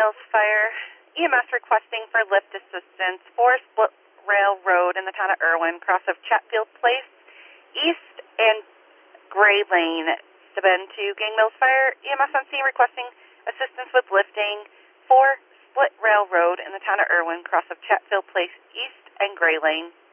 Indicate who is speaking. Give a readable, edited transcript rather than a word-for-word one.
Speaker 1: Mills Fire. EMS requesting for lift assistance for Split Rail Road in the town of Irwin, cross of Chatfield Place, East and Gray Lane. Subin to Gang Mills Fire. EMS on scene requesting assistance with lifting for Split Rail Road in the town of Irwin, cross of Chatfield Place, East and Gray Lane.